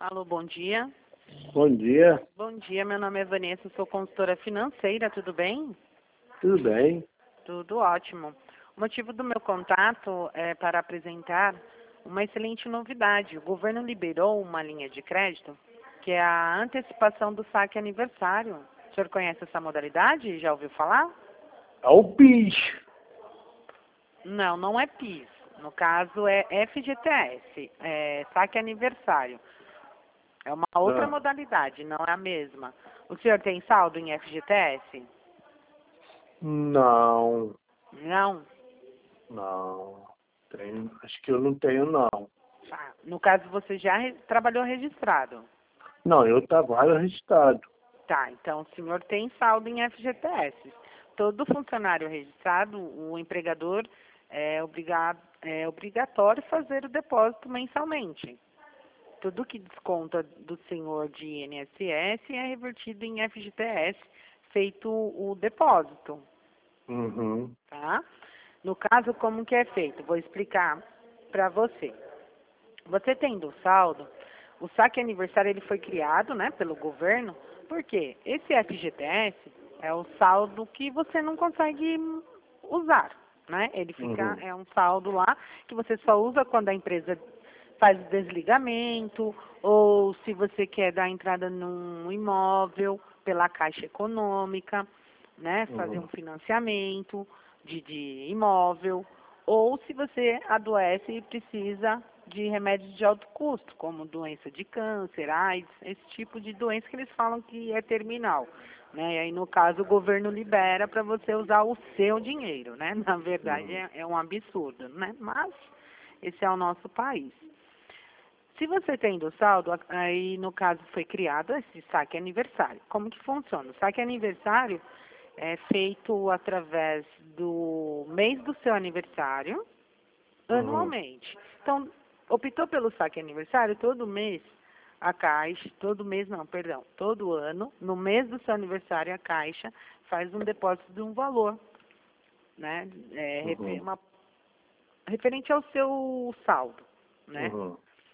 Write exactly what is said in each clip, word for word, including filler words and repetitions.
Alô, bom dia. Bom dia, Bom dia, meu nome é Vanessa, sou consultora financeira, tudo bem? tudo bem? Tudo ótimo. O motivo do meu contato é para apresentar uma excelente novidade. O governo liberou uma linha de crédito, que é a antecipação do saque aniversário. O senhor conhece essa modalidade? Já ouviu falar? É o PIS. Não, não é PIS. No caso é F G T S, é saque aniversário. É uma outra Ah, modalidade, não é a mesma. O senhor tem saldo em F G T S? não, Não? não. Tenho, acho que eu não tenho, não. Tá. No caso, você já re- trabalhou registrado. Não, eu trabalho registrado. Tá, então o senhor tem saldo em F G T S. Todo funcionário registrado, o empregador é, obrigado, é obrigatório fazer o depósito mensalmente. Tudo que desconta do senhor de I N S S é revertido em F G T S, feito o depósito, Uhum, tá? No caso, como que é feito? Vou explicar para você. Você tendo o saldo, o saque aniversário ele foi criado, né, pelo governo, porque esse F G T S é o saldo que você não consegue usar, né? Ele fica, uhum, é um saldo lá que você só usa quando a empresa faz o desligamento ou se você quer dar entrada num imóvel pela Caixa Econômica, né, fazer um uhum, financiamento de, de imóvel, ou se você adoece e precisa de remédios de alto custo, como doença de câncer, AIDS, esse tipo de doença que eles falam que é terminal. Né? E aí, no caso, o governo libera para você usar o seu dinheiro, né? Na verdade, uhum, é, é um absurdo, né? Mas esse é o nosso país. Se você tem do saldo, a- aí no caso foi criado esse saque aniversário. Como que funciona? O saque aniversário é feito através do mês do seu aniversário, uhum, anualmente. Então, optou pelo saque aniversário, todo mês a Caixa, todo mês não, perdão, todo ano, no mês do seu aniversário a Caixa faz um depósito de um valor, né? É, refer- uhum, uma- referente ao seu saldo, né? uhum,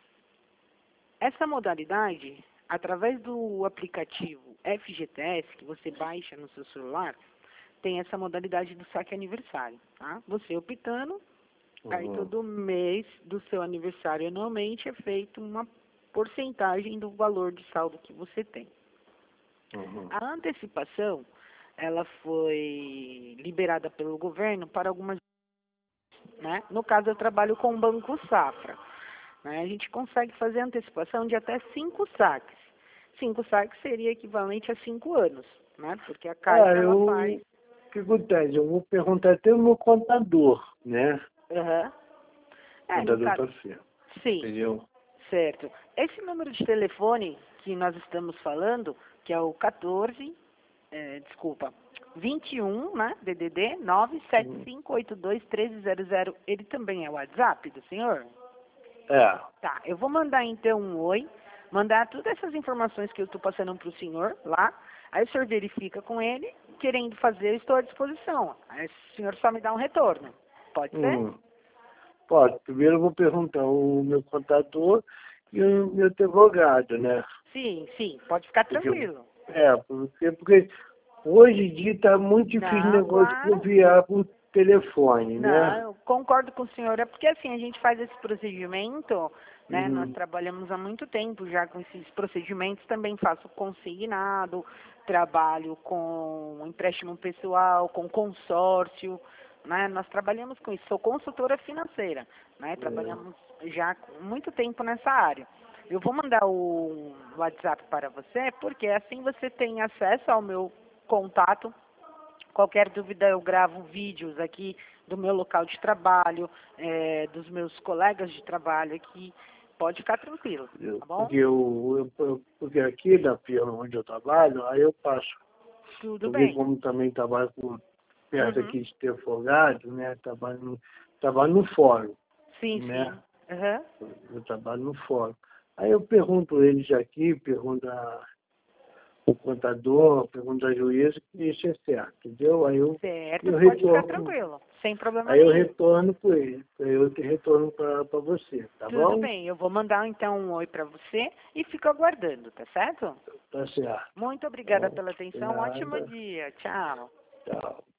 Essa modalidade, através do aplicativo F G T S, que você baixa no seu celular, tem essa modalidade do saque aniversário, tá? Você optando, aí uhum, todo mês do seu aniversário anualmente é feito uma porcentagem do valor de saldo que você tem. uhum. A antecipação, ela foi liberada pelo governo para algumas, né? No caso, eu trabalho com o Banco Safra. Né? A gente consegue fazer antecipação de até cinco saques. Cinco saques seria equivalente a cinco anos, né? Porque a Caixa, É, ela eu, faz... o que acontece? Eu vou perguntar até o meu contador, né? Aham. O É, no contador caso... tá certo, Sim, entendeu? certo. Esse número de telefone que nós estamos falando, que é o quatorze, é, desculpa, vinte e um, né? D D D nove sete Uhum. cinco oito dois um três zero zero. Ele também é o WhatsApp do senhor? É, Tá, eu vou mandar então um oi, mandar todas essas informações que eu estou passando para o senhor lá, aí o senhor verifica com ele, querendo fazer, eu estou à disposição. Aí o senhor só me dá um retorno. Pode ser? uhum. Pode, primeiro eu vou perguntar o meu contador e o meu advogado, né? Sim, sim, pode ficar Porque, tranquilo. é, porque, porque hoje em dia está muito difícil o Não, negócio de claro. confiar por telefone, Não, né? eu concordo com o senhor. É porque assim, a gente faz esse procedimento, né? Nós Uhum. trabalhamos há muito tempo já com esses procedimentos, também faço consignado, trabalho com empréstimo pessoal, com consórcio, né? Nós trabalhamos com isso. Sou consultora financeira, né? É. Trabalhamos já há muito tempo nessa área. Eu vou mandar o WhatsApp para você, porque assim você tem acesso ao meu contato. Qualquer dúvida, eu gravo vídeos aqui do meu local de trabalho, é, dos meus colegas de trabalho aqui. Pode ficar tranquilo, Eu- tá bom? Porque, eu, eu, eu- porque aqui na firma onde eu trabalho, aí eu passo. Tudo Porque bem. como também trabalho por, perto Uhum. aqui de Terfogado, né? Trabalho no, trabalho no fórum, Sim, né? sim. Uhum. Eu trabalho no fórum. Aí eu pergunto eles aqui, pergunto a o contador, pergunta a juíza, que isso é certo, entendeu? Aí eu, Certo, eu pode ficar retorno, tranquilo. Sem problema Aí eu nenhum. retorno com ele. Aí eu te retorno para você, tá Tudo bom? bem, eu vou mandar então um oi para você e fico aguardando, tá certo? Tá certo. Muito obrigada Bom, pela de atenção, um ótimo nada. dia, tchau. Tchau.